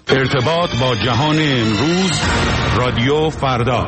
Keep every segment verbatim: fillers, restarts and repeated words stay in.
ارتباط با جهان امروز، رادیو فردا.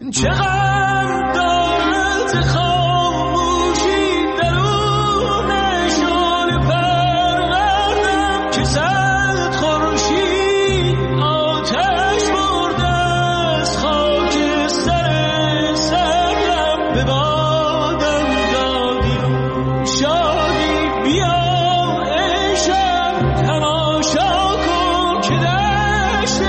چقدر دارد خاموشی درونشان پروردم که صد خورشید آتش برده از خاک سر سرم به بادم دادی شادی بیا ای شب تماشا کن که دشت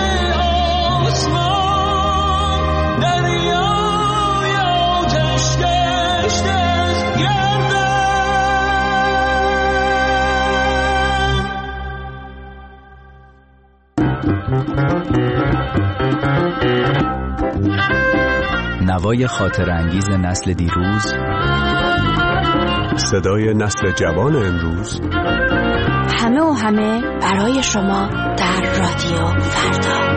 آسمان دریای آتش گشته از گردم. نوای خاطر انگیز نسل دیروز، صدای نسل جوان امروز، همه و همه برای شما در رادیو فردا.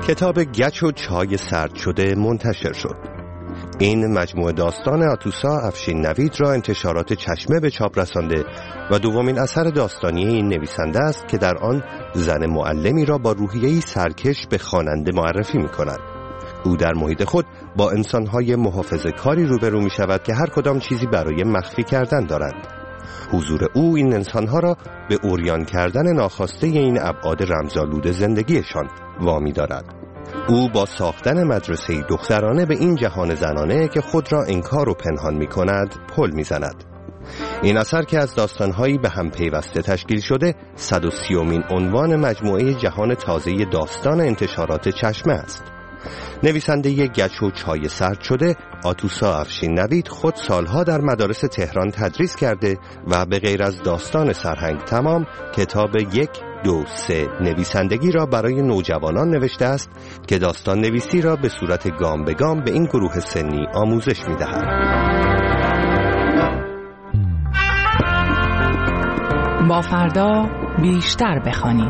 کتاب گچ و چای سرد شده منتشر شد. این مجموعه داستان آتوسا افشین نوید را انتشارات چشمه به چاپ رسانده و دومین اثر داستانی این نویسنده است که در آن زن معلمی را با روحیه‌ای سرکش به خواننده معرفی می‌کند. او در محیط خود با انسان‌های محافظه‌کاری روبرو می‌شود که هر کدام چیزی برای مخفی کردن دارند. حضور او این انسان‌ها را به عریان کردن ناخواسته این ابعاد رمزآلود زندگیشان وامی دارد. او با ساختن مدرسه دخترانه به این جهان زنانه که خود را انکار و پنهان می کند پل می زند. این اثر که از داستانهایی به هم پیوسته تشکیل شده صد و سیومین عنوان مجموعه جهان تازه داستان انتشارات چشمه است. نویسنده گچ و چای سرد شده آتوسا افشین نوید خود سالها در مدارس تهران تدریس کرده و به غیر از داستان سرهنگ تمام کتاب یک دو سه نویسندگی را برای نوجوانان نوشته است که داستان نویسی را به صورت گام به گام به این گروه سنی آموزش می دهد. با فردا بیشتر بخوانیم.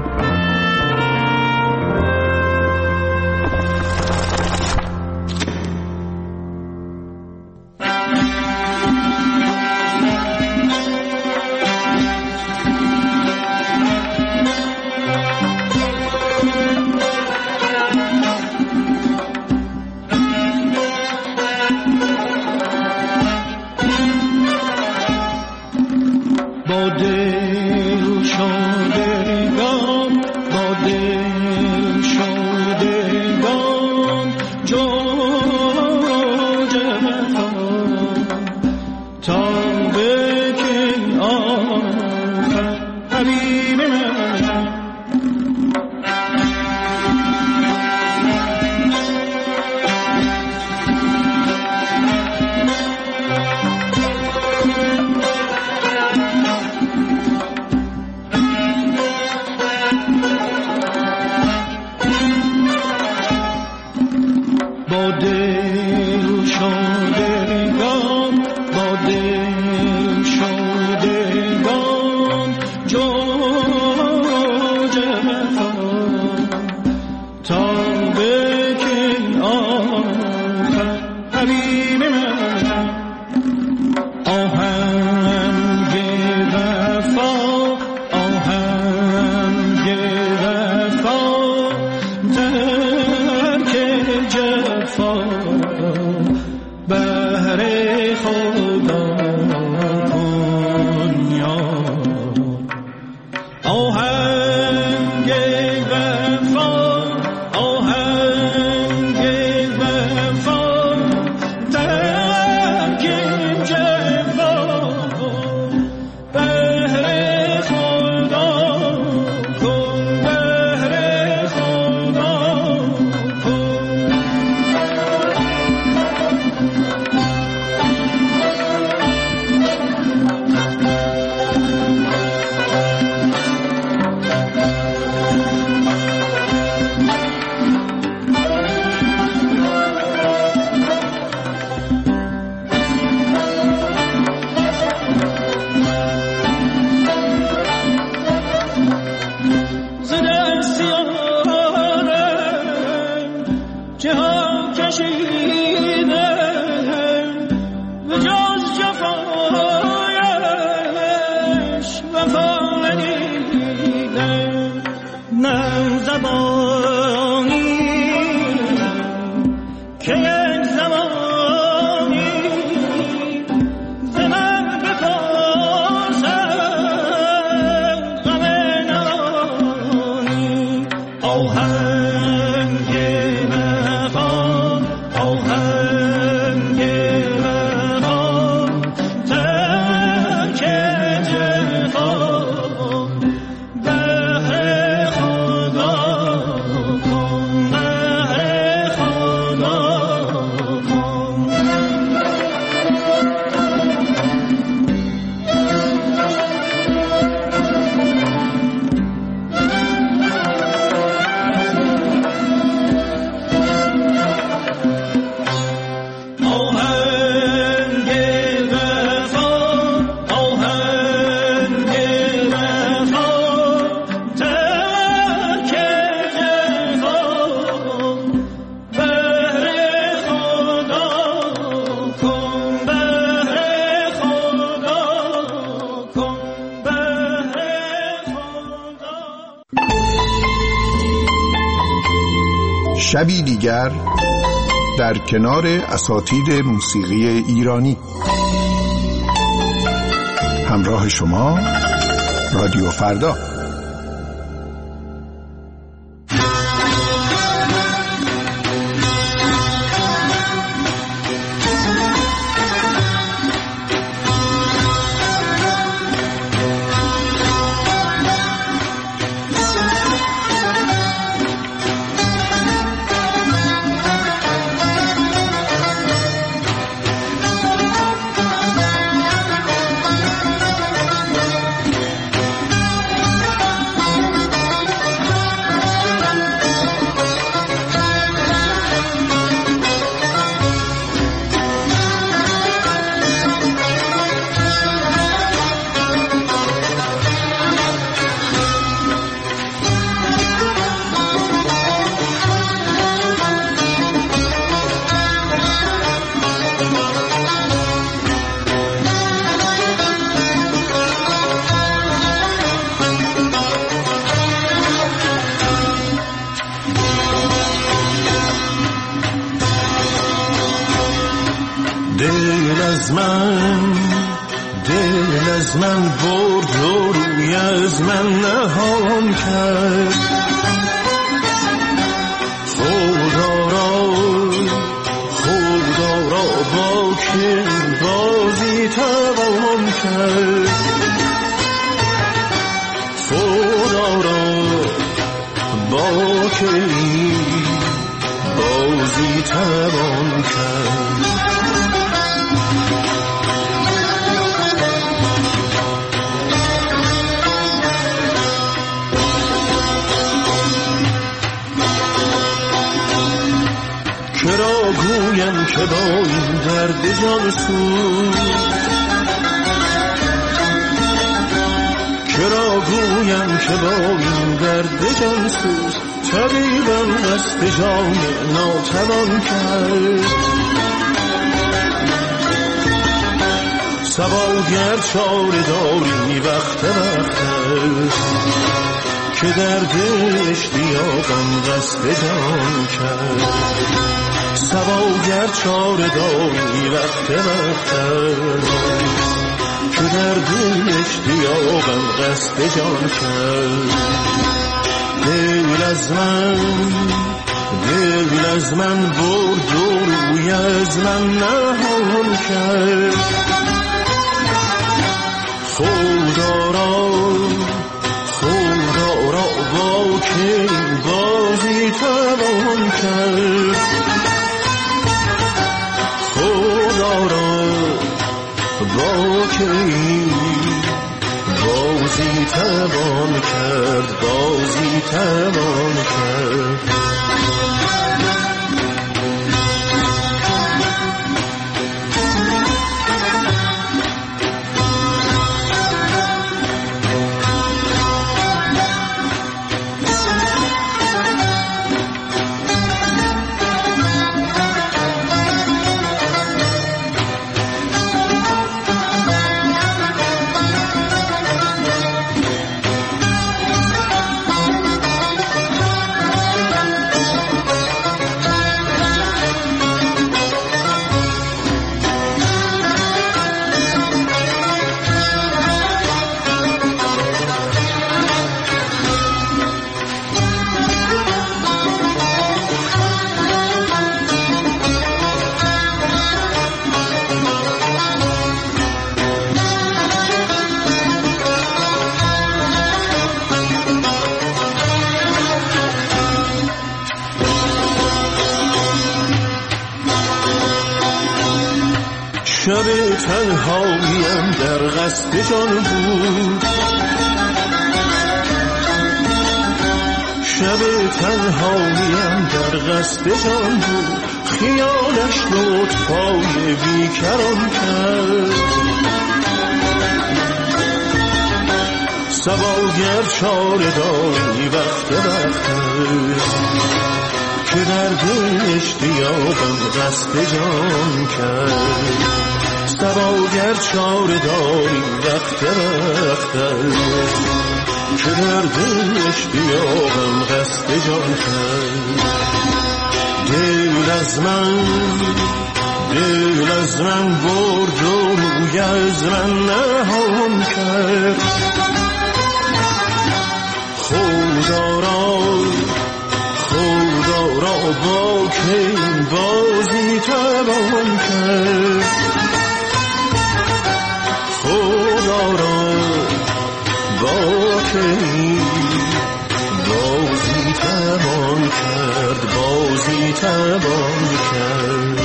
شبی دیگر در کنار اساتید موسیقی ایرانی. همراه شما رادیو فردا. دل از من دل از من برد و روی از من نهان کرد. خدا را خدا را با که بازی توان کرد. خدا را با که بازی توان کرد. چرا گویم که با این درد جان سوز، چرا گویم که با این درد جان سوز، طبیبم دست جان ناتوان کرد. صبا گر چاره داری وقت وقت که درد اشتیاقم دست جان کرد. صبا گر چاره داری وقت وقت که درد اشتیاقم قصد جان کرد. دل از من دل از من برد و روی از من نهان کرد. خدا را خدا را با که بازی توان کرد. خدا را با که بازی توان کرد، بازی توان کرد. شب تنهاییم در قصد جان بود، شب تنهاییم در قصد جان بود. خیالش لطفای بیکران کرد. صبا گر چاره داری وقت وقت که درد اشتیاقم قصد جان کرد. صبا گر چاره داری وقت وقت که درد اشتیاقم قصد جان کرد. دل از من دل از من برد و روی از من نهان کرد. خدا را خدا را با که بازی توان کرد. خدا را با که بازی توان کرد بازی توان کرد.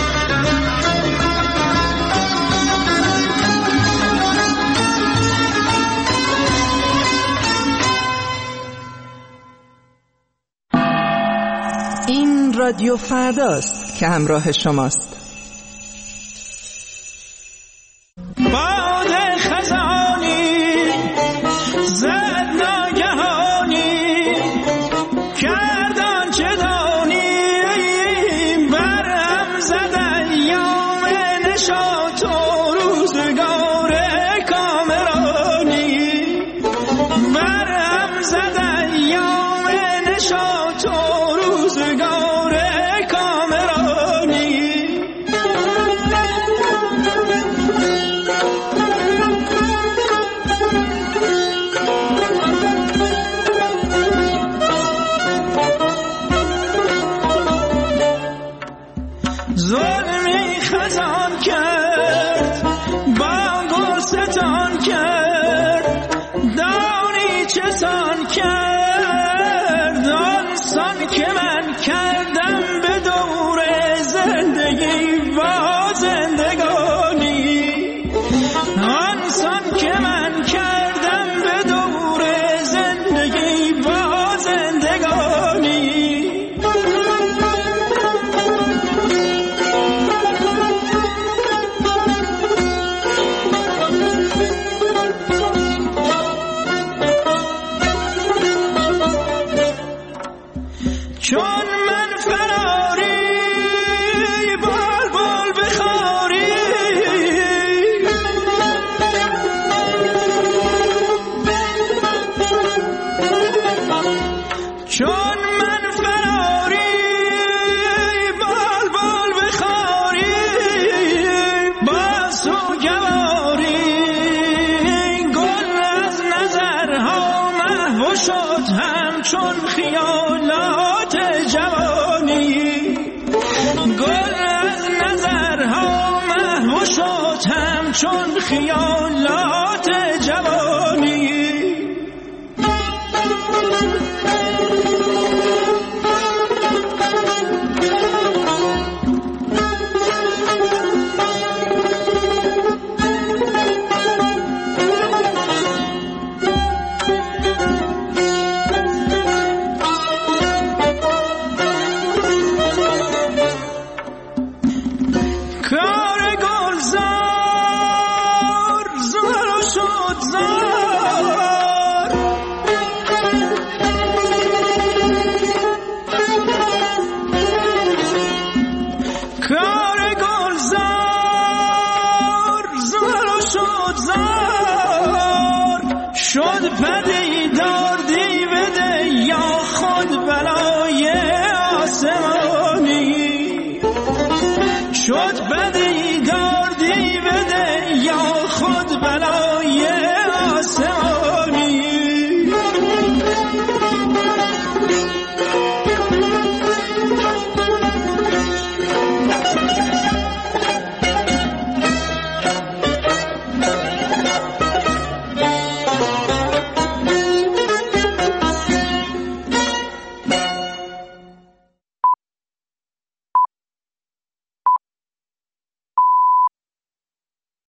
این رادیو فرداست که همراه شماست. باد خزانی زد ناگهانی کردان چه دانی برهم زد ایام نشاط و روزگار کامرانی برهم زد ایام نشاط و روزگار کامرانی. ظلمی خزان کرد با گلستان کرد دانی چه سان کرد آنسان که من کردم به دور زندگی و زندگانی. آنسان که من کردم به دور زندگی و زندگانی. چون من فراری بال بال بخاری چون من فراری بال بال بخاری با سوگواری گل از نظرها محو شد همچون خیالات جوانی. گل از نظرها محو شد همچون خیالات جوانی. کار گلزار زار و شد زار کار گلزار زار و شد زار شد پدیدار دیوده یا خود بلای آسمانی. شد پدیدار دیوده یا خود بلای